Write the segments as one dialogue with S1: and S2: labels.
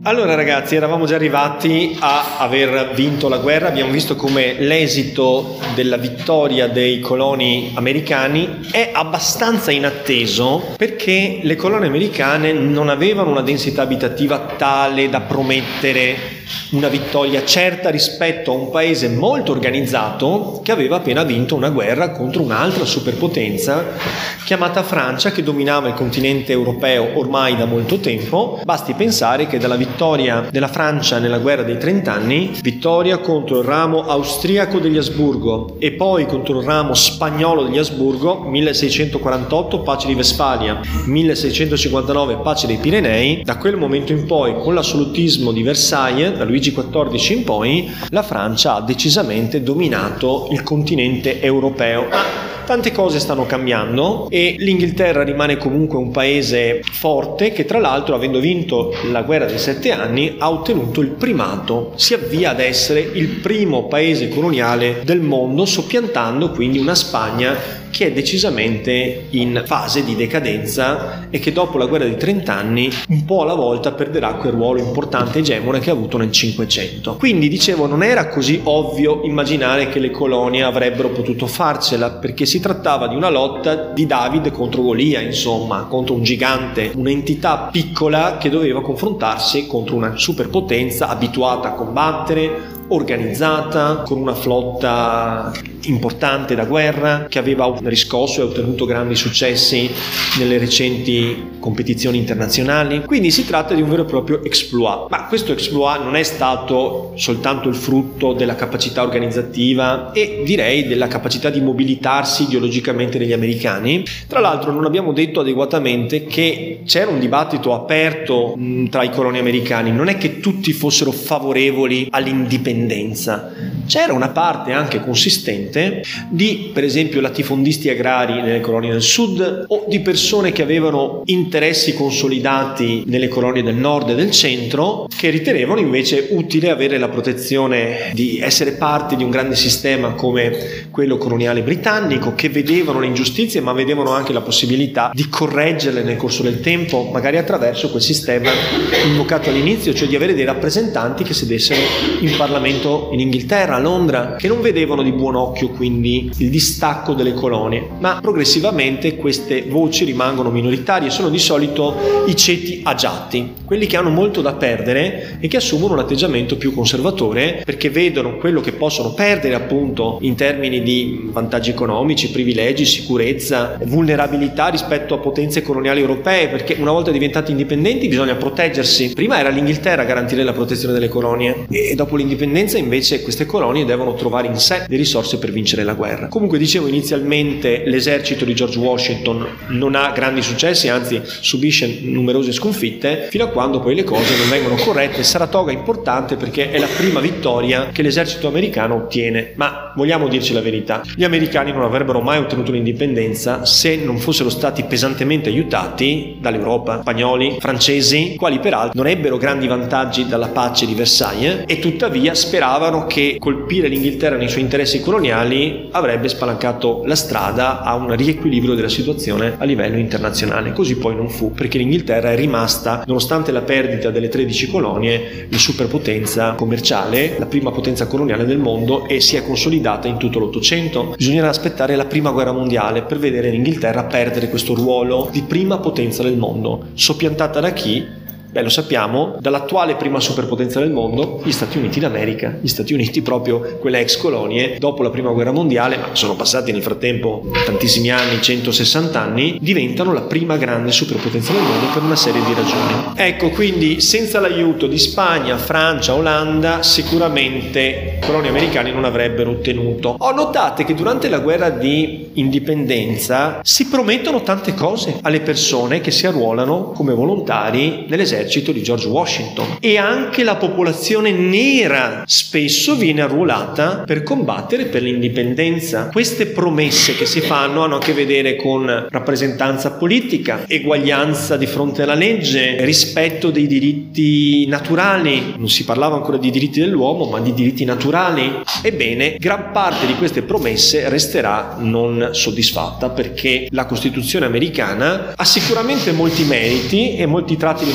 S1: Allora ragazzi, eravamo già arrivati a aver vinto la guerra, abbiamo visto come l'esito della vittoria dei coloni americani è abbastanza inatteso perché le colonie americane non avevano una densità abitativa tale da promettere una vittoria certa rispetto a un paese molto organizzato che aveva appena vinto una guerra contro un'altra superpotenza chiamata Francia, che dominava il continente europeo ormai da molto tempo. Basti pensare che dalla vittoria della Francia nella guerra dei 30 anni, vittoria contro il ramo austriaco degli Asburgo e poi contro il ramo spagnolo degli Asburgo, 1648 pace di Westfalia, 1659 pace dei Pirenei, da quel momento in poi, con l'assolutismo di Versailles, da Luigi XIV in poi, la Francia ha decisamente dominato il continente europeo. Tante cose stanno cambiando e l'Inghilterra rimane comunque un paese forte che, tra l'altro, avendo vinto la guerra dei 7 anni, ha ottenuto il primato. Si avvia ad essere il primo paese coloniale del mondo, soppiantando quindi una Spagna che è decisamente in fase di decadenza e che dopo la guerra dei 30 anni un po' alla volta perderà quel ruolo importante egemone che ha avuto nel 500. Quindi, dicevo, non era così ovvio immaginare che le colonie avrebbero potuto farcela, perché si trattava di una lotta di David contro Golia, insomma, contro un gigante, un'entità piccola che doveva confrontarsi contro una superpotenza abituata a combattere, organizzata, con una flotta importante da guerra, che aveva riscosso e ottenuto grandi successi nelle recenti competizioni internazionali. Quindi si tratta di un vero e proprio exploit, ma questo exploit non è stato soltanto il frutto della capacità organizzativa e direi della capacità di mobilitarsi ideologicamente degli americani. Tra l'altro non abbiamo detto adeguatamente che c'era un dibattito aperto tra i coloni americani, non è che tutti fossero favorevoli all'indipendenza, c'era una parte anche consistente di, per esempio, latifondisti agrari nelle colonie del sud o di persone che avevano interessi consolidati nelle colonie del nord e del centro, che ritenevano invece utile avere la protezione di essere parte di un grande sistema come quello coloniale britannico, che vedevano le ingiustizie ma vedevano anche la possibilità di correggerle nel corso del tempo, magari attraverso quel sistema invocato all'inizio, cioè di avere dei rappresentanti che sedessero in Parlamento in Inghilterra, a Londra, che non vedevano di buon occhio quindi il distacco delle colonie, ma progressivamente queste voci rimangono minoritarie. Sono di solito i ceti agiati, quelli che hanno molto da perdere e che assumono un atteggiamento più conservatore perché vedono quello che possono perdere appunto in termini di vantaggi economici, privilegi, sicurezza, vulnerabilità rispetto a potenze coloniali europee, perché una volta diventati indipendenti bisogna proteggersi. Prima era l'Inghilterra a garantire la protezione delle colonie e dopo l'indipendenza invece queste colonie devono trovare in sé le risorse per vincere la guerra. Comunque, dicevo, inizialmente l'esercito di George Washington non ha grandi successi, anzi subisce numerose sconfitte, fino a quando poi le cose non vengono corrette. Saratoga è importante perché è la prima vittoria che l'esercito americano ottiene, ma vogliamo dirci la verità, gli americani non avrebbero mai ottenuto l'indipendenza se non fossero stati pesantemente aiutati dall'Europa, spagnoli, francesi, quali peraltro non ebbero grandi vantaggi dalla pace di Versailles e tuttavia speravano che colpire l'Inghilterra nei suoi interessi coloniali avrebbe spalancato la strada a un riequilibrio della situazione a livello internazionale. Così poi non fu, perché l'Inghilterra è rimasta, nonostante la perdita delle 13 colonie, la superpotenza commerciale, la prima potenza coloniale del mondo, e si è consolidata in tutto l'Ottocento. Bisognerà aspettare la prima guerra mondiale per vedere l'Inghilterra perdere questo ruolo di prima potenza del mondo, soppiantata da chi? Beh, lo sappiamo, dall'attuale prima superpotenza del mondo, gli Stati Uniti d'America. Gli Stati Uniti, proprio quelle ex colonie, dopo la prima guerra mondiale, ma sono passati nel frattempo tantissimi anni, 160 anni, diventano la prima grande superpotenza del mondo per una serie di ragioni. Ecco, quindi senza l'aiuto di Spagna, Francia, Olanda, sicuramente i coloni americani non avrebbero ottenuto. Ho notato che durante la guerra di indipendenza si promettono tante cose alle persone che si arruolano come volontari nell'esercito di George Washington, e anche la popolazione nera spesso viene arruolata per combattere per l'indipendenza. Queste promesse che si fanno hanno a che vedere con rappresentanza politica, eguaglianza di fronte alla legge, rispetto dei diritti naturali. Non si parlava ancora di diritti dell'uomo, ma di diritti naturali. Ebbene, gran parte di queste promesse resterà non soddisfatta, perché la Costituzione americana ha sicuramente molti meriti e molti tratti di modernità,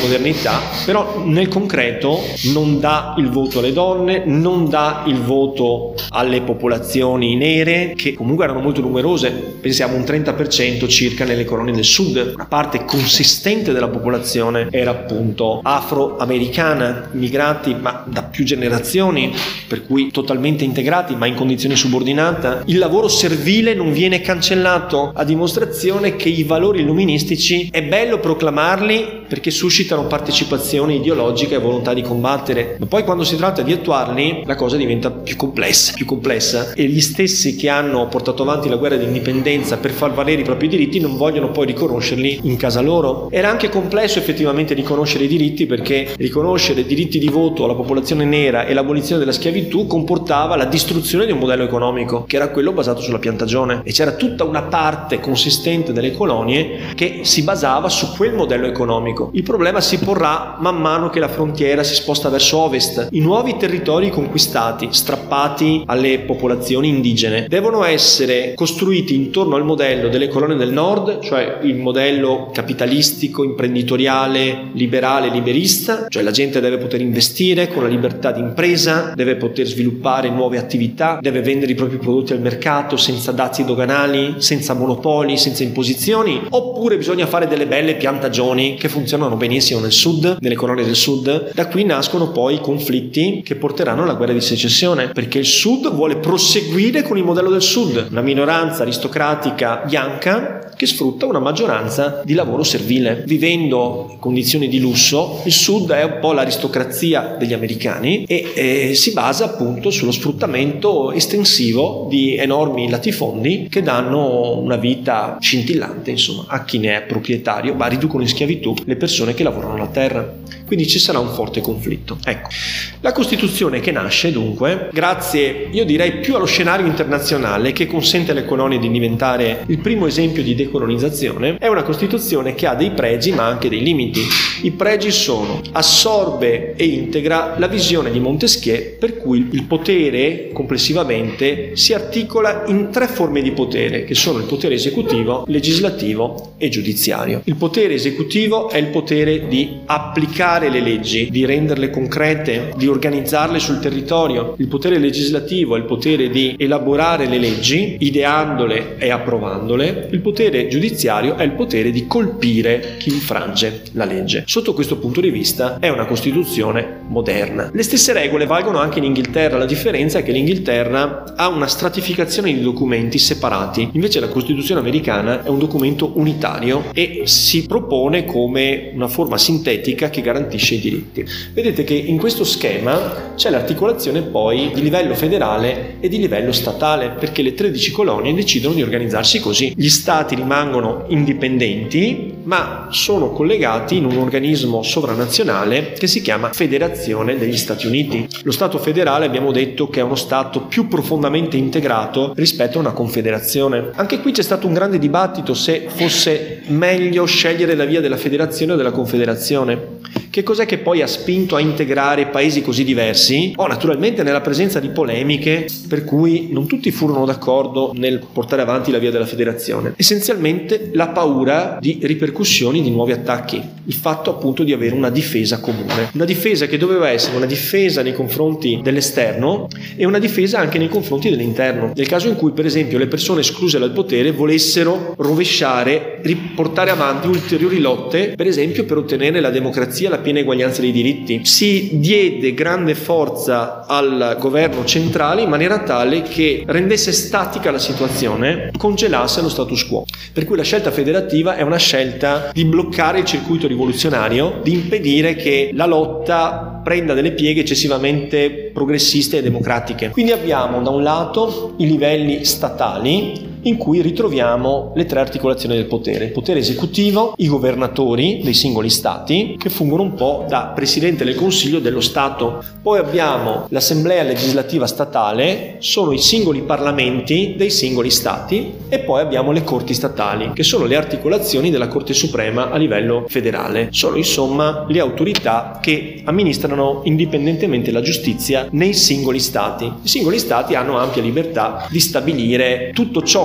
S1: unità, però nel concreto non dà il voto alle donne, non dà il voto alle popolazioni nere, che comunque erano molto numerose, pensiamo un 30% circa nelle colonie del sud. Una parte consistente della popolazione era appunto afroamericana, immigrati ma da più generazioni, per cui totalmente integrati ma in condizioni subordinate. Il lavoro servile non viene cancellato, a dimostrazione che i valori illuministici è bello proclamarli perché suscitano partecipazione ideologica e volontà di combattere, ma poi quando si tratta di attuarli la cosa diventa più complessa, e gli stessi che hanno portato avanti la guerra di indipendenza per far valere i propri diritti non vogliono poi riconoscerli in casa loro. Era anche complesso effettivamente riconoscere i diritti, perché riconoscere diritti di voto alla popolazione nera e l'abolizione della schiavitù comportava la distruzione di un modello economico che era quello basato sulla piantagione, e c'era tutta una parte consistente delle colonie che si basava su quel modello economico. Il problema si porrà man mano che la frontiera si sposta verso ovest. I nuovi territori conquistati, strappati alle popolazioni indigene, devono essere costruiti intorno al modello delle colonie del nord, cioè il modello capitalistico, imprenditoriale, liberale, liberista, cioè la gente deve poter investire con la libertà di impresa, deve poter sviluppare nuove attività, deve vendere i propri prodotti al mercato senza dazi doganali, senza monopoli, senza imposizioni, oppure bisogna fare delle belle piantagioni che funzionano benissimo nel sud, nelle colonie del sud. Da qui nascono poi i conflitti che porteranno alla guerra di secessione, perché il sud vuole proseguire con il modello del sud, una minoranza aristocratica bianca che sfrutta una maggioranza di lavoro servile. Vivendo in condizioni di lusso, il sud è un po' l'aristocrazia degli americani e si basa appunto sullo sfruttamento estensivo di enormi latifondi che danno una vita scintillante, insomma, a chi ne è proprietario, ma riducono in schiavitù le persone che lavorano la terra. Quindi ci sarà un forte conflitto. Ecco, la Costituzione che nasce dunque grazie, io direi, più allo scenario internazionale che consente alle colonie di diventare il primo esempio di decolonizzazione, è una Costituzione che ha dei pregi ma anche dei limiti. I pregi sono: assorbe e integra la visione di Montesquieu, per cui il potere complessivamente si articola in tre forme di potere, che sono il potere esecutivo, legislativo e giudiziario. Il potere esecutivo è il potere di applicare le leggi, di renderle concrete, di organizzarle sul territorio. Il potere legislativo è il potere di elaborare le leggi, ideandole e approvandole. Il potere giudiziario è il potere di colpire chi infrange la legge. Sotto questo punto di vista è una Costituzione moderna. Le stesse regole valgono anche in Inghilterra, la differenza è che l'Inghilterra ha una stratificazione di documenti separati, invece la Costituzione americana è un documento unitario e si propone come una forma sintetica che garantisce i diritti. Vedete che in questo schema c'è l'articolazione poi di livello federale e di livello statale, perché le 13 colonie decidono di organizzarsi così. Gli stati rimangono indipendenti ma sono collegati in un organismo sovranazionale che si chiama Federazione degli Stati Uniti. Lo Stato federale abbiamo detto che è uno Stato più profondamente integrato rispetto a una confederazione. Anche qui c'è stato un grande dibattito se fosse meglio scegliere la via della federazione o della confederazione. Che cos'è che poi ha spinto a integrare paesi così diversi? Naturalmente nella presenza di polemiche per cui non tutti furono d'accordo nel portare avanti la via della federazione. Essenzialmente la paura di ripercussioni di nuovi attacchi, il fatto appunto di avere una difesa comune, una difesa che doveva essere una difesa nei confronti dell'esterno e una difesa anche nei confronti dell'interno, nel caso in cui per esempio le persone escluse dal potere volessero rovesciare, riportare avanti ulteriori lotte, per esempio per ottenere la democrazia, la piena eguaglianza dei diritti. Si diede grande forza al governo centrale in maniera tale che rendesse statica la situazione, congelasse lo status quo. Per cui la scelta federativa è una scelta di bloccare il circuito rivoluzionario, di impedire che la lotta prenda delle pieghe eccessivamente progressiste e democratiche. Quindi abbiamo da un lato i livelli statali, in cui ritroviamo le tre articolazioni del potere: il potere esecutivo, i governatori dei singoli stati, che fungono un po' da presidente del Consiglio dello Stato. Poi abbiamo l'assemblea legislativa statale, sono i singoli parlamenti dei singoli stati, e poi abbiamo le corti statali, che sono le articolazioni della Corte Suprema a livello federale. Sono insomma le autorità che amministrano indipendentemente la giustizia nei singoli stati. I singoli stati hanno ampia libertà di stabilire tutto ciò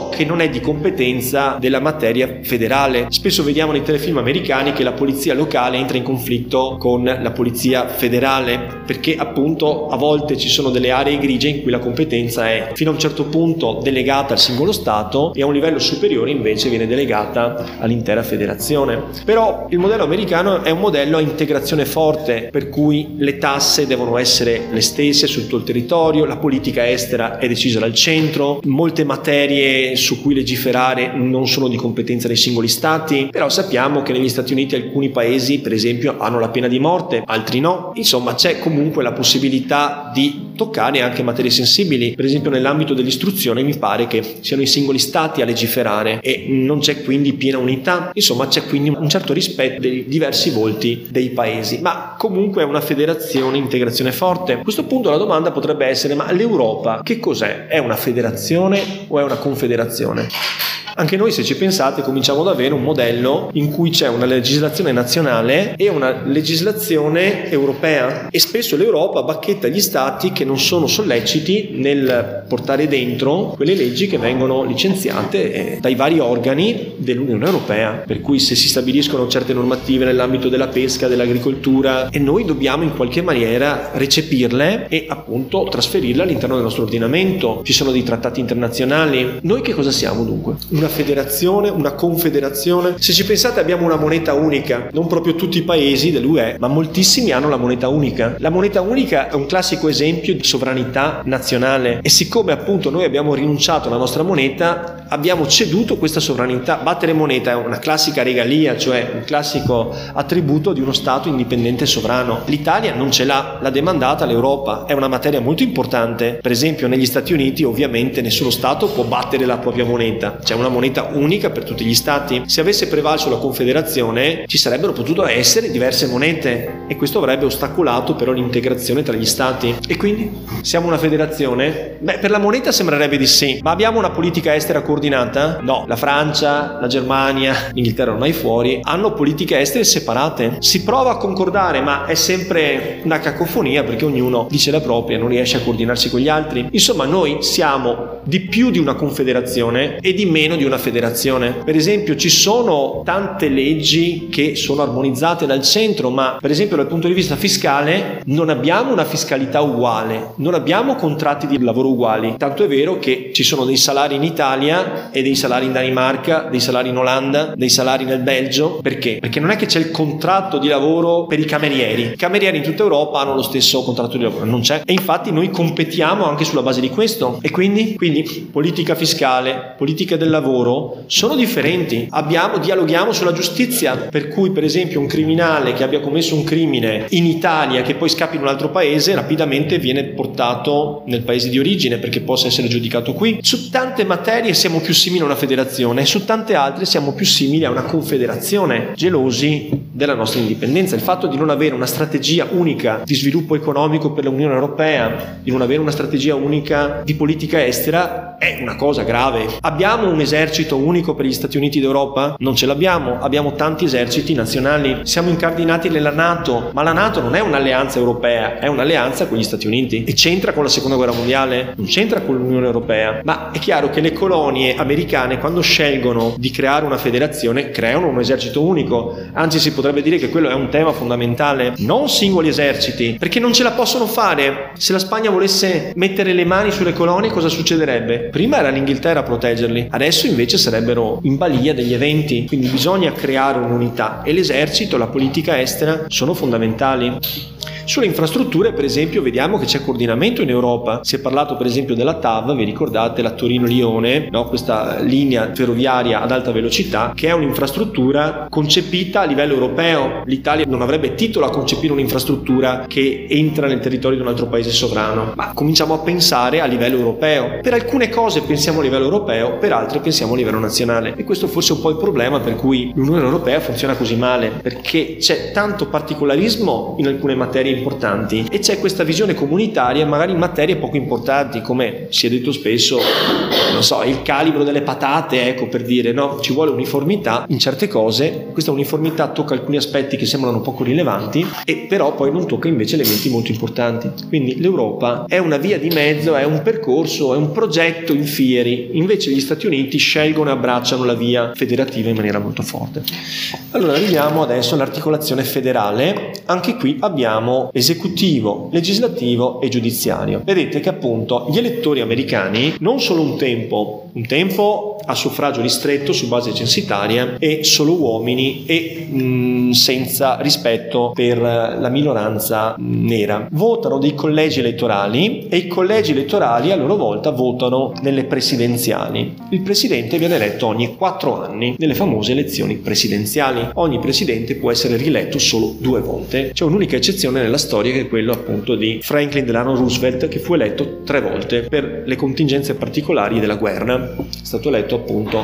S1: ciò che non è di competenza della materia federale. Spesso vediamo nei telefilm americani che la polizia locale entra in conflitto con la polizia federale, perché appunto a volte ci sono delle aree grigie in cui la competenza è fino a un certo punto delegata al singolo Stato e a un livello superiore invece viene delegata all'intera federazione. Però il modello americano è un modello a integrazione forte, per cui le tasse devono essere le stesse su tutto il territorio, la politica estera è decisa dal centro, molte materie su cui legiferare non sono di competenza dei singoli stati, però sappiamo che negli Stati Uniti alcuni paesi per esempio hanno la pena di morte, altri no. Insomma, c'è comunque la possibilità di toccare anche materie sensibili. Per esempio nell'ambito dell'istruzione mi pare che siano i singoli stati a legiferare e non c'è quindi piena unità. Insomma, c'è quindi un certo rispetto dei diversi volti dei paesi, ma comunque è una federazione, integrazione forte. A questo punto la domanda potrebbe essere: ma l'Europa che cos'è? È una federazione o è una confederazione? Anche noi, se ci pensate, cominciamo ad avere un modello in cui c'è una legislazione nazionale e una legislazione europea, e spesso l'Europa bacchetta gli stati che non sono solleciti nel portare dentro quelle leggi che vengono licenziate dai vari organi dell'Unione Europea, per cui se si stabiliscono certe normative nell'ambito della pesca, dell'agricoltura, e noi dobbiamo in qualche maniera recepirle e appunto trasferirle all'interno del nostro ordinamento. Ci sono dei trattati internazionali. Noi che cosa siamo dunque? Una federazione, una confederazione? Se ci pensate, abbiamo una moneta unica, non proprio tutti i paesi dell'UE, ma moltissimi hanno la moneta unica. La moneta unica è un classico esempio di sovranità nazionale, e siccome appunto noi abbiamo rinunciato alla nostra moneta, abbiamo ceduto questa sovranità. Battere moneta è una classica regalia, cioè un classico attributo di uno Stato indipendente e sovrano. L'Italia non ce l'ha demandata all'Europa, è una materia molto importante. Per esempio negli Stati Uniti ovviamente nessuno Stato può battere la propria moneta, c'è una moneta unica per tutti gli stati. Se avesse prevalso la confederazione ci sarebbero potute essere diverse monete e questo avrebbe ostacolato però l'integrazione tra gli stati. E quindi siamo una federazione? Beh, per la moneta sembrerebbe di sì, ma abbiamo una politica estera coordinata? No, la Francia, la Germania, l'Inghilterra ormai fuori, hanno politiche estere separate. Si prova a concordare, ma è sempre una cacofonia perché ognuno dice la propria, non riesce a coordinarsi con gli altri. Insomma, noi siamo di più di una confederazione e di meno di una federazione. Per esempio ci sono tante leggi che sono armonizzate dal centro, ma per esempio dal punto di vista fiscale non abbiamo una fiscalità uguale, non abbiamo contratti di lavoro uguali, tanto è vero che ci sono dei salari in Italia e dei salari in Danimarca, dei salari in Olanda, dei salari nel Belgio. Perché? Perché non è che c'è il contratto di lavoro per i camerieri. I camerieri in tutta Europa hanno lo stesso contratto di lavoro, non c'è, e infatti noi competiamo anche sulla base di questo. E quindi politica fiscale, politica del lavoro sono differenti. Dialoghiamo sulla giustizia, per cui per esempio un criminale che abbia commesso un crimine in Italia che poi scappi in un altro paese rapidamente viene portato nel paese di origine perché possa essere giudicato qui. Su tante materie siamo più simili a una federazione, su tante altre siamo più simili a una confederazione, gelosi della nostra indipendenza. Il fatto di non avere una strategia unica di sviluppo economico per l'Unione Europea, di non avere una strategia unica di politica estera è una cosa grave. Abbiamo un esercito unico per gli Stati Uniti d'Europa? Non ce l'abbiamo, abbiamo tanti eserciti nazionali. Siamo incardinati nella NATO, ma la NATO non è un'alleanza europea, è un'alleanza con gli Stati Uniti. E c'entra con la seconda guerra mondiale? Non c'entra con l'Unione Europea. Ma è chiaro che le colonie americane, quando scelgono di creare una federazione, creano un esercito unico. Anzi, si potrebbe dire che quello è un tema fondamentale. Non singoli eserciti, perché non ce la possono fare. Se la Spagna volesse mettere le mani sulle colonie, cosa succederebbe? Prima era l'Inghilterra a proteggerli, adesso invece sarebbero in balia degli eventi. Quindi bisogna creare un'unità e l'esercito, la politica estera sono fondamentali. Sulle infrastrutture, per esempio, vediamo che c'è coordinamento in Europa. Si è parlato per esempio della TAV, vi ricordate, la Torino-Lione, no? Questa linea ferroviaria ad alta velocità che è un'infrastruttura concepita a livello europeo. L'Italia non avrebbe titolo a concepire un'infrastruttura che entra nel territorio di un altro paese sovrano, ma cominciamo a pensare a livello europeo. Per alcune cose pensiamo a livello europeo, per altre pensiamo a livello nazionale, e questo forse è un po' il problema per cui l'Unione Europea funziona così male, perché c'è tanto particolarismo in alcune materie importanti, e c'è questa visione comunitaria magari in materie poco importanti, come si è detto spesso, non so, il calibro delle patate, ecco, per dire, no, ci vuole uniformità in certe cose. Questa uniformità tocca alcuni aspetti che sembrano poco rilevanti, e però poi non tocca invece elementi molto importanti. Quindi l'Europa è una via di mezzo, è un percorso, è un progetto in fieri, invece gli Stati Uniti scelgono e abbracciano la via federativa in maniera molto forte. Allora arriviamo adesso all'articolazione federale. Anche qui abbiamo esecutivo, legislativo e giudiziario. Vedete che appunto gli elettori americani, non solo un tempo a suffragio ristretto su base censitaria e solo uomini e senza rispetto per la minoranza nera, votano dei collegi elettorali, e i collegi elettorali a loro volta votano nelle presidenziali. Il presidente viene eletto ogni 4 anni nelle famose elezioni presidenziali. Ogni presidente può essere rieletto solo 2 volte. C'è un'unica eccezione nella storia, che è quello appunto di Franklin Delano Roosevelt, che fu eletto 3 volte per le contingenze particolari della guerra. È stato eletto appunto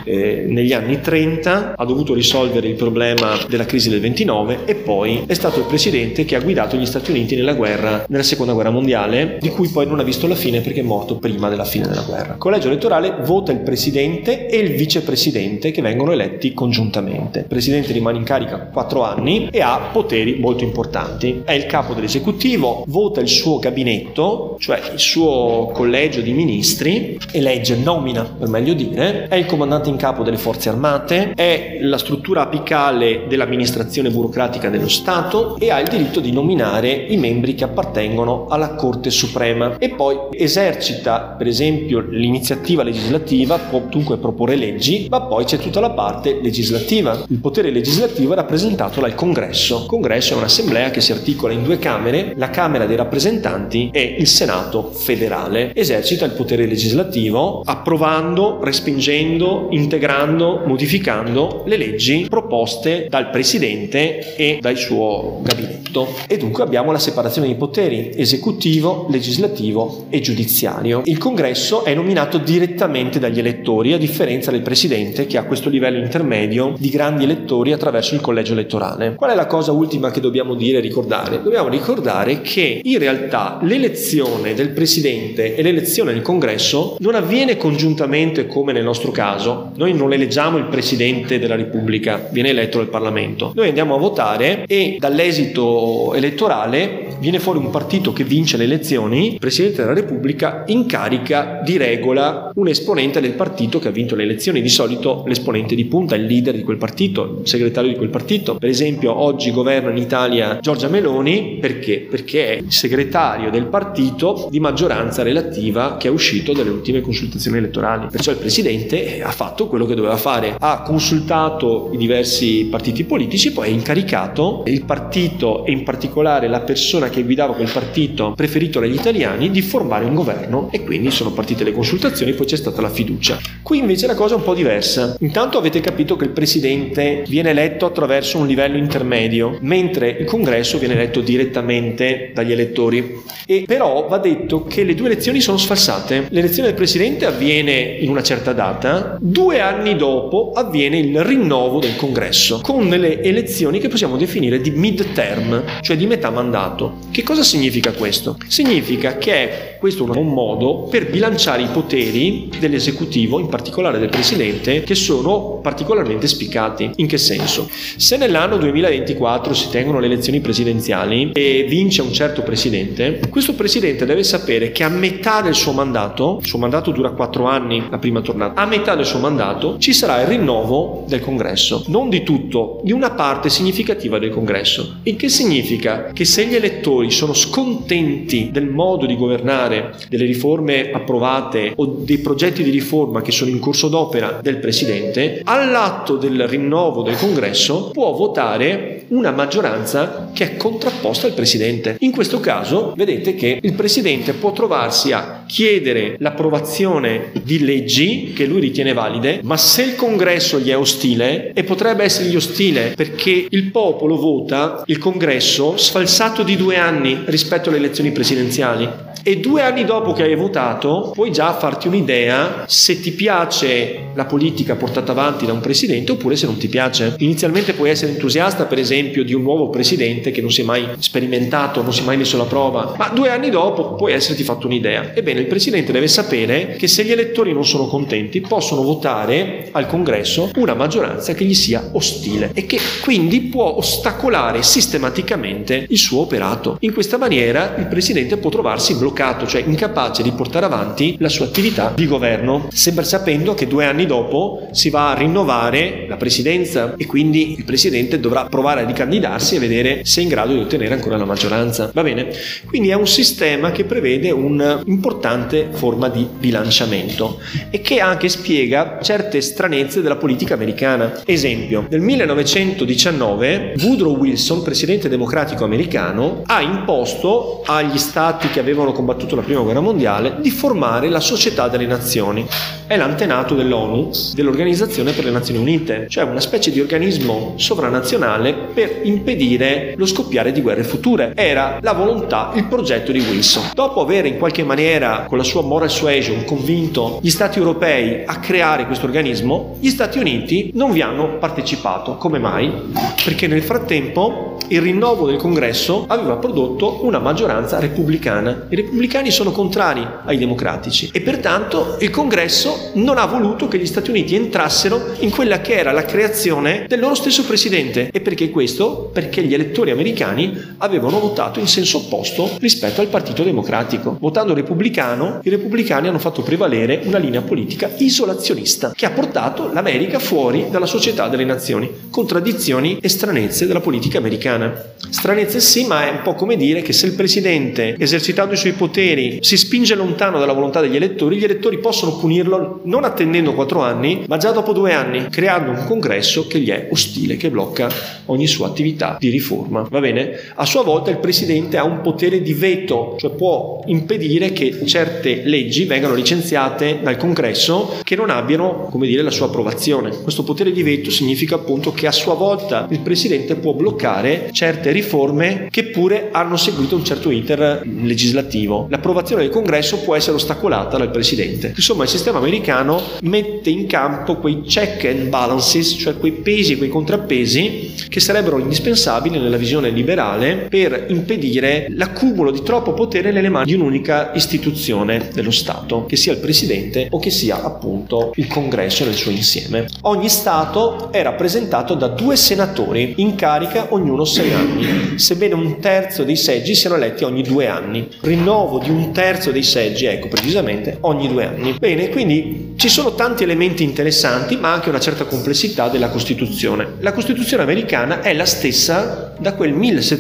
S1: negli anni 30, ha dovuto risolvere il problema della crisi del 29 e poi è stato il presidente che ha guidato gli Stati Uniti nella seconda guerra mondiale, di cui poi non ha visto la fine perché è morto prima della fine della guerra. Il collegio elettorale vota il presidente e il vicepresidente, che vengono eletti congiuntamente. Il presidente rimane in carica 4 anni e ha poteri molto importanti. È il capo dell'esecutivo, vota il suo gabinetto, cioè il suo collegio di ministri, elegge, nomina per meglio dire, è il comandante in capo delle forze armate, è la struttura apicale dell'amministrazione burocratica dello Stato e ha il diritto di nominare i membri che appartengono alla Corte Suprema, e poi esercita per esempio l'iniziativa legislativa, può dunque proporre leggi, ma poi c'è tutta la parte legislativa. Il potere legislativo è rappresentato dal Congresso. Il Congresso è un'assemblea che si articola in 2 camere, la Camera dei rappresentanti e il Senato federale. Esercita il potere legislativo approvando, respingendo, integrando, modificando le leggi proposte dal presidente e dal suo gabinetto. E dunque abbiamo la separazione dei poteri: esecutivo, legislativo e giudiziario. Il Congresso è nominato direttamente dagli elettori, a differenza del presidente, che ha questo livello intermedio di grandi elettori attraverso il collegio elettorale. Qual è la cosa ultima che dobbiamo dire e ricordare? Dobbiamo ricordare che in realtà l'elezione del presidente e l'elezione del Congresso non avviene congiuntamente come nel nostro caso. Noi non eleggiamo il presidente della Repubblica, viene eletto dal Parlamento. Noi andiamo a votare e dall'esito elettorale viene fuori un partito che vince le elezioni. Il presidente della Repubblica incarica di regola un esponente del partito che ha vinto le elezioni, di solito l'esponente di punta, il leader di quel partito, il segretario di quel partito. Per esempio oggi governa in Italia Giorgia Meloni, perché? Perché è il segretario del partito di maggioranza relativa che è uscito dalle ultime consultazioni elettorali. Perciò il presidente ha fatto quello che doveva fare, ha consultato i diversi partiti politici, poi ha incaricato il partito e in particolare la persona che guidava quel partito preferito dagli italiani di formare un governo, e quindi sono partite le consultazioni, poi c'è stata la fiducia. Qui invece la cosa è un po' diversa. Intanto avete capito che il presidente viene eletto attraverso un livello intermedio, mentre il Congresso viene eletto direttamente dagli elettori. E però va detto che le 2 elezioni sono sfalsate. L'elezione del presidente avviene in una certa data, 2 anni dopo avviene il rinnovo del Congresso, con delle elezioni che possiamo definire di mid-term, cioè di metà mandato. Che cosa significa questo? Significa che questo è un modo per bilanciare i poteri dell'esecutivo, in particolare del presidente, che sono particolarmente spiccati. In che senso? Se nell'anno 2024 si tengono le elezioni presidenziali e vince un certo presidente, questo presidente deve sapere che a metà del suo mandato dura 4 anni la prima tornata, a metà del suo mandato ci sarà il rinnovo del Congresso, non di tutto, di una parte significativa del Congresso. Il che significa che se gli elettori sono scontenti del modo di governare, delle riforme approvate o dei progetti di riforma che sono in corso d'opera del presidente, all'atto del rinnovo del Congresso può votare una maggioranza che è contrapposta al presidente. In questo caso vedete che il presidente può trovarsi a chiedere l'approvazione di leggi che lui ritiene valide, ma se il Congresso gli è ostile, e potrebbe essergli ostile perché il popolo vota il Congresso sfalsato di 2 anni rispetto alle elezioni presidenziali, e 2 anni dopo che hai votato puoi già farti un'idea se ti piace la politica portata avanti da un presidente oppure se non ti piace. Inizialmente puoi essere entusiasta, per esempio, di un nuovo presidente che non si è mai sperimentato, non si è mai messo alla prova, ma 2 anni dopo puoi esserti fatto un'idea. Ebbene, il presidente deve sapere che se gli elettori non sono contenti possono votare al congresso una maggioranza che gli sia ostile e che quindi può ostacolare sistematicamente il suo operato. In questa maniera il presidente può trovarsi bloccato, cioè incapace di portare avanti la sua attività di governo, sempre sapendo che 2 anni dopo si va a rinnovare la presidenza e quindi il presidente dovrà provare a ricandidarsi e vedere se è in grado di ottenere ancora la maggioranza. Va bene? Quindi è un sistema che prevede un'importante forma di bilanciamento e che anche spiega certe stranezze della politica americana. Esempio, nel 1919 Woodrow Wilson, presidente democratico americano, ha imposto agli stati che avevano combattuto la prima guerra mondiale di formare la Società delle Nazioni. È l'antenato dell'ONU, dell'Organizzazione per le Nazioni Unite, cioè una specie di organismo sovranazionale per impedire lo scoppiare di guerre future. Era la volontà, il progetto di Wilson. Dopo aver in qualche maniera, con la sua moral suasion, convinto gli stati europei a creare questo organismo, gli Stati Uniti non vi hanno partecipato. Come mai? Perché nel frattempo il rinnovo del congresso aveva prodotto una maggioranza repubblicana. I repubblicani sono contrari ai democratici e pertanto il congresso non ha voluto che gli Stati Uniti entrassero in quella che era la creazione del loro stesso presidente. E perché questo? Perché gli elettori americani avevano votato in senso opposto rispetto al Partito Democratico. Votando repubblicano, i repubblicani hanno fatto prevalere una linea politica isolazionista che ha portato l'America fuori dalla Società delle Nazioni. Contraddizioni e stranezze della politica americana. Stranezze sì, ma è un po' come dire che se il presidente, esercitando i suoi poteri, si spinge lontano dalla volontà degli elettori possono punirlo non attendendo 4 anni, ma già dopo 2 anni, creando un congresso che gli è ostile, che blocca ogni sua attività di riforma. Va bene? A sua volta il presidente ha un potere di veto, cioè può impedire che certe leggi vengano licenziate dal congresso che non abbiano, come dire, la sua approvazione. Questo potere di veto significa appunto che a sua volta il presidente può bloccare certe riforme che pure hanno seguito un certo iter legislativo. L'approvazione del congresso può essere ostacolata dal presidente. Insomma, il sistema americano mette in campo quei check and balances, cioè quei pesi e quei contrappesi che sarebbero indispensabili nella visione liberale per impedire l'accumulo di troppo potere nelle mani di un'unica istituzione dello Stato, che sia il presidente o che sia appunto il congresso nel suo insieme. Ogni Stato è rappresentato da 2 senatori in carica ognuno 6 anni, sebbene 1/3 dei seggi siano eletti ogni 2 anni. Rinnovo di 1/3 dei seggi, ecco precisamente, ogni 2 anni. Bene, quindi ci sono tanti elementi interessanti, ma anche una certa complessità della Costituzione. La Costituzione americana è la stessa da quel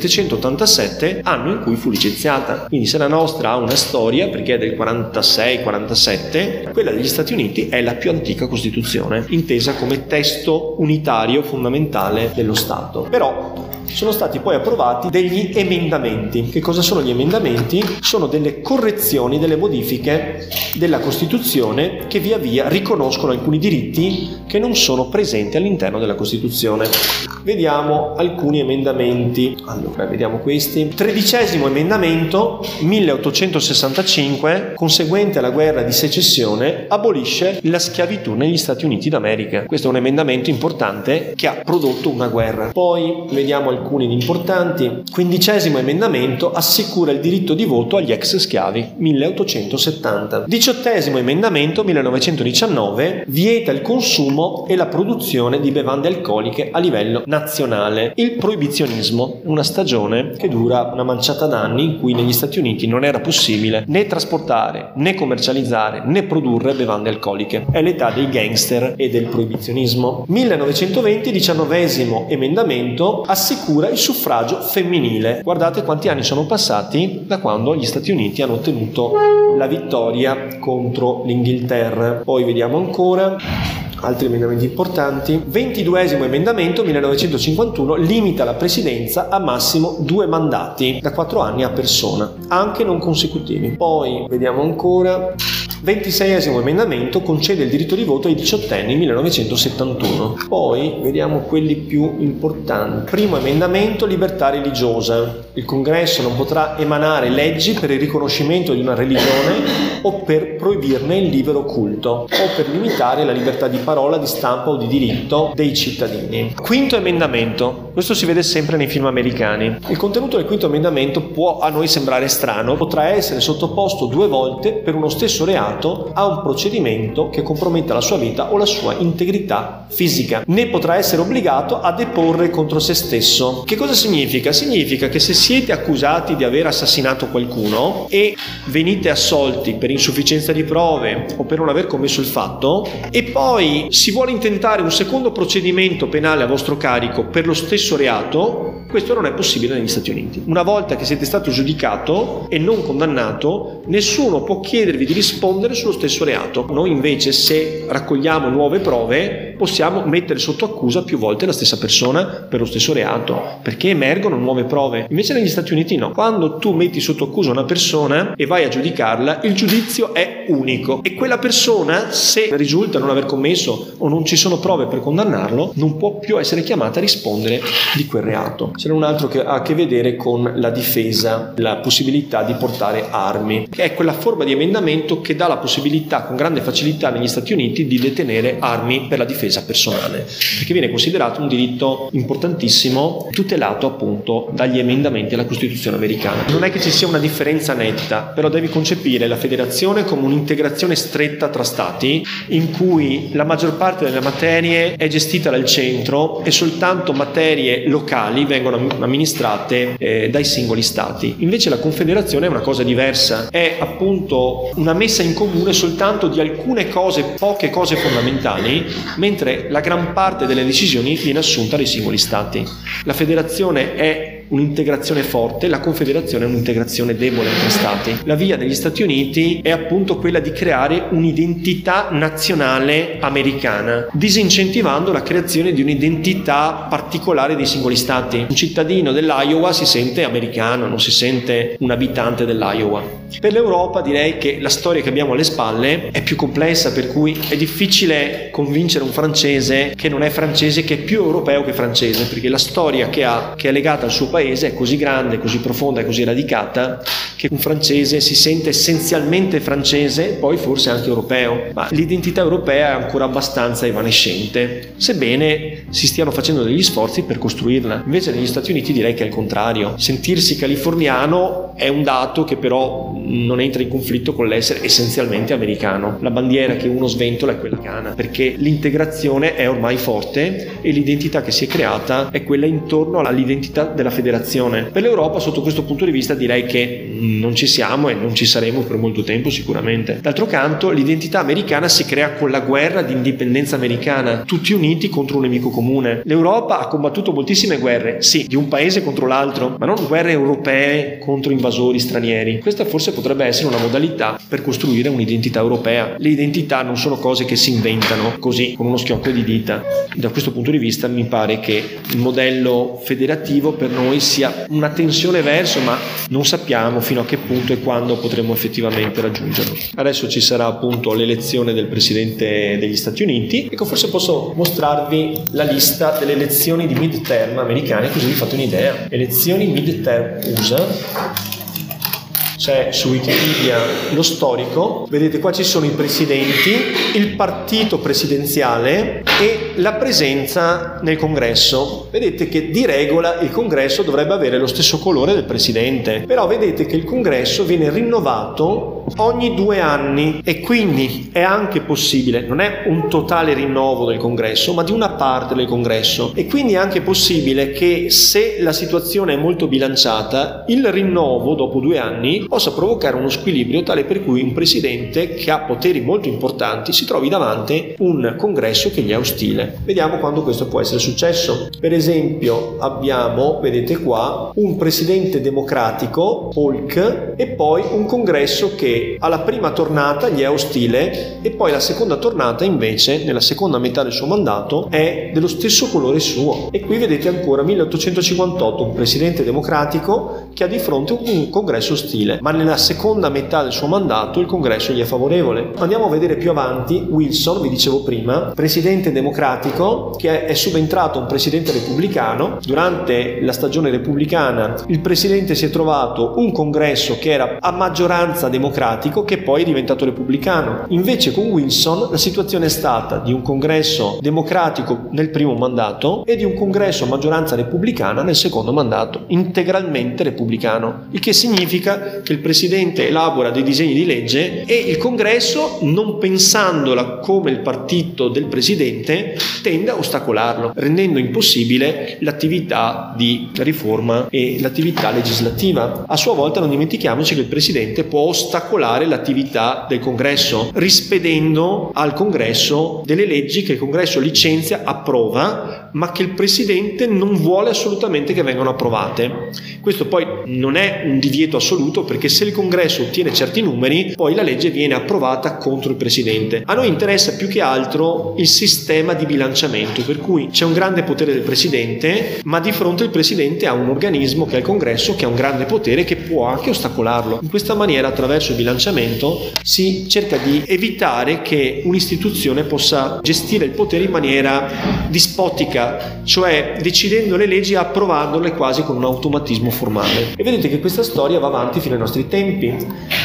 S1: 1787, anno in cui fu licenziata. Quindi se la nostra ha una storia, perché è del 46-47, quella degli Stati Uniti è la più antica Costituzione, intesa come testo unitario fondamentale dello Stato. Però sono stati poi approvati degli emendamenti. Che cosa sono gli emendamenti? Sono delle correzioni, delle modifiche della Costituzione che via via riconoscono alcuni diritti che non sono presenti all'interno della Costituzione. Vediamo alcuni emendamenti. Allora, vediamo questi. 13° emendamento, 1865, conseguente alla guerra di secessione, abolisce la schiavitù negli Stati Uniti d'America. Questo è un emendamento importante che ha prodotto una guerra. Poi vediamo alcuni importanti. 15° emendamento, assicura il diritto di voto agli ex schiavi, 1870. 18° emendamento, 1919, vieta il consumo e la produzione di bevande alcoliche a livello nazionale. Il proibizionismo, una stagione che dura una manciata d'anni in cui negli Stati Uniti non era possibile né trasportare, né commercializzare, né produrre bevande alcoliche. È l'età dei gangster e del proibizionismo. 1920, 19° emendamento, assicura il suffragio femminile. Guardate quanti anni sono passati da quando gli Stati Uniti hanno ottenuto la vittoria contro l'Inghilterra. Poi vediamo ancora altri emendamenti importanti. 22° emendamento, 1951, limita la presidenza a massimo 2 mandati da 4 anni a persona, anche non consecutivi. Poi vediamo ancora 26esimo emendamento concede il diritto di voto ai 18enni 1971. Poi vediamo quelli più importanti. Primo emendamento, libertà religiosa. Il Congresso non potrà emanare leggi per il riconoscimento di una religione o per proibirne il libero culto o per limitare la libertà di parola, di stampa o di diritto dei cittadini. Quinto emendamento. Questo si vede sempre nei film americani. Il contenuto del quinto emendamento può a noi sembrare strano, potrà essere sottoposto 2 volte per uno stesso reato a un procedimento che comprometta la sua vita o la sua integrità fisica, né potrà essere obbligato a deporre contro se stesso. Che cosa significa? Significa che se siete accusati di aver assassinato qualcuno e venite assolti per insufficienza di prove o per non aver commesso il fatto e poi si vuole intentare un secondo procedimento penale a vostro carico per lo stesso reato, questo non è possibile negli Stati Uniti. Una volta che siete stato giudicato e non condannato, nessuno può chiedervi di rispondere sullo stesso reato. Noi invece, se raccogliamo nuove prove, possiamo mettere sotto accusa più volte la stessa persona per lo stesso reato, perché emergono nuove prove. Invece negli Stati Uniti no. Quando tu metti sotto accusa una persona e vai a giudicarla, il giudizio è unico e quella persona, se risulta non aver commesso o non ci sono prove per condannarlo, non può più essere chiamata a rispondere di quel reato. Ce n'è un altro che ha a che vedere con la difesa, la possibilità di portare armi, che è quella forma di emendamento che dà la possibilità con grande facilità negli Stati Uniti di detenere armi per la difesa personale, perché viene considerato un diritto importantissimo, tutelato appunto dagli emendamenti alla Costituzione americana. Non è che ci sia una differenza netta, però devi concepire la federazione come un'integrazione stretta tra stati in cui la maggior parte delle materie è gestita dal centro e soltanto materie locali vengono amministrate dai singoli stati. Invece la confederazione è una cosa diversa, è appunto una messa in comune soltanto di alcune cose, poche cose fondamentali, mentre la gran parte delle decisioni viene assunta dai singoli stati. La federazione è un'integrazione forte, la confederazione è un'integrazione debole tra stati. La via degli Stati Uniti è appunto quella di creare un'identità nazionale americana, disincentivando la creazione di un'identità particolare dei singoli stati. Un cittadino dell'Iowa si sente americano, non si sente un abitante dell'Iowa. Per l'Europa direi che la storia che abbiamo alle spalle è più complessa, per cui è difficile convincere un francese che non è francese, che è più europeo che francese, perché la storia che è legata al suo paese è così grande, così profonda e così radicata che un francese si sente essenzialmente francese, poi forse anche europeo, ma l'identità europea è ancora abbastanza evanescente, sebbene si stiano facendo degli sforzi per costruirla. Invece negli Stati Uniti direi che è il contrario. Sentirsi californiano è un dato che però non entra in conflitto con l'essere essenzialmente americano. La bandiera che uno sventola è quella americana, perché l'integrazione è ormai forte e l'identità che si è creata è quella intorno all'identità della federazione. Per l'Europa, sotto questo punto di vista, direi che non ci siamo e non ci saremo per molto tempo sicuramente. D'altro canto, l'identità americana si crea con la guerra di indipendenza americana, tutti uniti contro un nemico comune. L'Europa ha combattuto moltissime guerre, sì, di un paese contro l'altro, ma non guerre europee contro invasori stranieri. Questa forse potrebbe essere una modalità per costruire un'identità europea. Le identità non sono cose che si inventano così, con uno schiocco di dita. Da questo punto di vista mi pare che il modello federativo per noi sia una tensione verso, ma non sappiamo fino a che punto e quando potremo effettivamente raggiungerlo. Adesso ci sarà appunto l'elezione del Presidente degli Stati Uniti. Ecco, forse posso mostrarvi la lista delle elezioni di midterm americane, così vi fate un'idea. Elezioni midterm USA. C'è su Wikipedia lo storico, vedete qua ci sono i presidenti, il partito presidenziale e la presenza nel congresso. Vedete che di regola il congresso dovrebbe avere lo stesso colore del presidente, però vedete che il congresso viene rinnovato ogni 2 anni e quindi è anche possibile, non è un totale rinnovo del congresso, ma di una parte del congresso, e quindi è anche possibile che se la situazione è molto bilanciata, il rinnovo dopo 2 anni possa provocare uno squilibrio tale per cui un presidente che ha poteri molto importanti si trovi davanti un congresso che gli è ostile. Vediamo quando questo può essere successo. Per esempio abbiamo, vedete qua, un presidente democratico, Polk, e poi un congresso che che alla prima tornata gli è ostile e poi la seconda tornata invece, nella seconda metà del suo mandato, è dello stesso colore suo. E qui vedete ancora 1858, un presidente democratico che ha di fronte un congresso ostile, ma nella seconda metà del suo mandato il congresso gli è favorevole. Andiamo a vedere più avanti Wilson, vi dicevo prima, presidente democratico che è subentrato un presidente repubblicano. Durante la stagione repubblicana il presidente si è trovato un congresso che era a maggioranza democratico, che poi è diventato repubblicano. Invece con Wilson la situazione è stata di un congresso democratico nel primo mandato e di un congresso a maggioranza repubblicana nel secondo mandato, integralmente repubblicano, il che significa che il presidente elabora dei disegni di legge e il congresso, non pensandola come il partito del presidente, tende a ostacolarlo, rendendo impossibile l'attività di riforma e l'attività legislativa. A sua volta non dimentichiamoci che il presidente può ostacolare l'attività del congresso, rispedendo al congresso delle leggi che il congresso licenzia, approva, ma che il presidente non vuole assolutamente che vengano approvate. Questo poi non è un divieto assoluto, perché se il congresso ottiene certi numeri, poi la legge viene approvata contro il presidente. A noi interessa più che altro il sistema di bilanciamento, per cui c'è un grande potere del presidente, ma di fronte il presidente ha un organismo che è il congresso, che ha un grande potere, che può anche ostacolarlo. In questa maniera, attraverso il bilanciamento, si cerca di evitare che un'istituzione possa gestire il potere in maniera dispotica, cioè decidendo le leggi e approvandole quasi con un automatismo formale. E vedete che questa storia va avanti fino ai nostri tempi.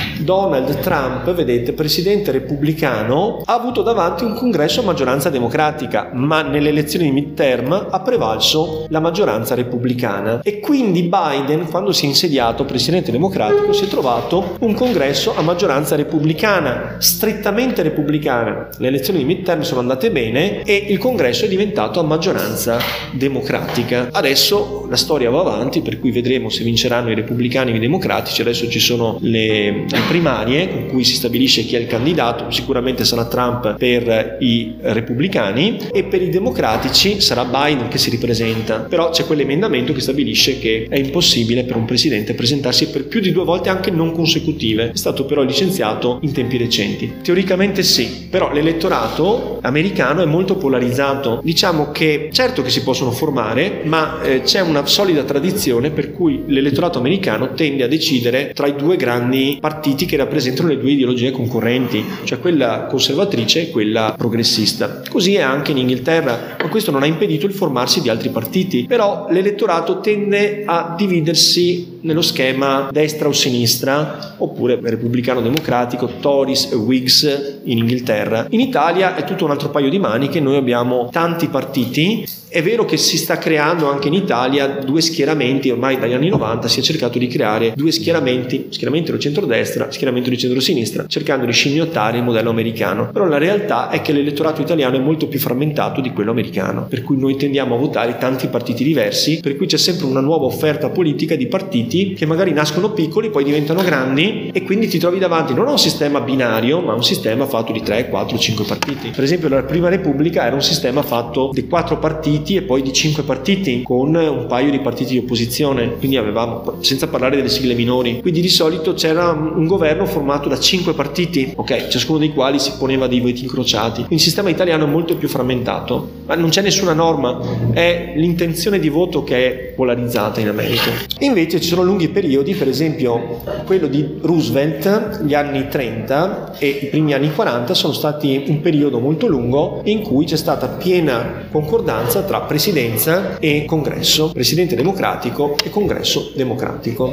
S1: Donald Trump, vedete, presidente repubblicano, ha avuto davanti un congresso a maggioranza democratica, ma nelle elezioni di midterm ha prevalso la maggioranza repubblicana, e quindi Biden, quando si è insediato presidente democratico, si è trovato un congresso a maggioranza repubblicana, strettamente repubblicana. Le elezioni di midterm sono andate bene e il congresso è diventato a maggioranza democratica. Adesso la storia va avanti, per cui vedremo se vinceranno i repubblicani o i democratici. Adesso ci sono le primarie con cui si stabilisce chi è il candidato. Sicuramente sarà Trump per i repubblicani e per i democratici sarà Biden che si ripresenta, però c'è quell'emendamento che stabilisce che è impossibile per un presidente presentarsi per più di 2 volte anche non consecutive. È stato però licenziato in tempi recenti. Teoricamente sì, però l'elettorato americano è molto polarizzato. Diciamo che certo che si possono formare, ma c'è una solida tradizione per cui l'elettorato americano tende a decidere tra i 2 grandi partiti che rappresentano le 2 ideologie concorrenti, cioè quella conservatrice e quella progressista. Così è anche in Inghilterra, ma questo non ha impedito il formarsi di altri partiti. Però l'elettorato tende a dividersi nello schema destra o sinistra, oppure repubblicano democratico, Tories e Whigs in Inghilterra. In Italia è tutto un altro paio di maniche, noi abbiamo tanti partiti. È vero che si sta creando anche in Italia 2 schieramenti, ormai dagli anni 90 si è cercato di creare 2 schieramenti, schieramento di centrodestra, schieramento di centrosinistra, cercando di scimmiottare il modello americano. Però la realtà è che l'elettorato italiano è molto più frammentato di quello americano, per cui noi tendiamo a votare tanti partiti diversi, per cui c'è sempre una nuova offerta politica di partiti che magari nascono piccoli, poi diventano grandi, e quindi ti trovi davanti non a un sistema binario, ma a un sistema fatto di 3, 4, 5 partiti. Per esempio la Prima Repubblica era un sistema fatto di 4 partiti e poi di 5 partiti, con un paio di partiti di opposizione, quindi avevamo, senza parlare delle sigle minori, quindi di solito c'era un governo formato da 5 partiti, ok, ciascuno dei quali si poneva dei voti incrociati. Quindi il sistema italiano è molto più frammentato, ma non c'è nessuna norma, è l'intenzione di voto che è polarizzata in America. E invece ci sono lunghi periodi, per esempio quello di Roosevelt, gli anni 30 e i primi anni 40 sono stati un periodo molto lungo in cui c'è stata piena concordanza tra presidenza e congresso, presidente democratico e congresso democratico.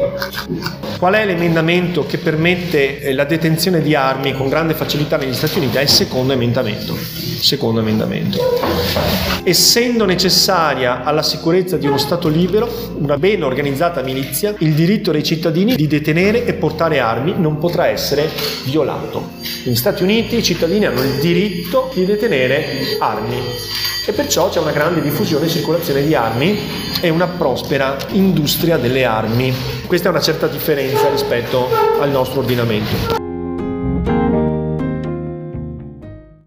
S1: Qual è l'emendamento che permette la detenzione di armi con grande facilità negli Stati Uniti? È il secondo emendamento. Essendo necessaria alla sicurezza di uno Stato libero una ben organizzata milizia, il diritto dei cittadini di detenere e portare armi non potrà essere violato. Negli Stati Uniti i cittadini hanno il diritto di detenere armi e perciò c'è una grande diffusione e circolazione di armi e una prospera industria delle armi. Questa è una certa differenza rispetto al nostro ordinamento.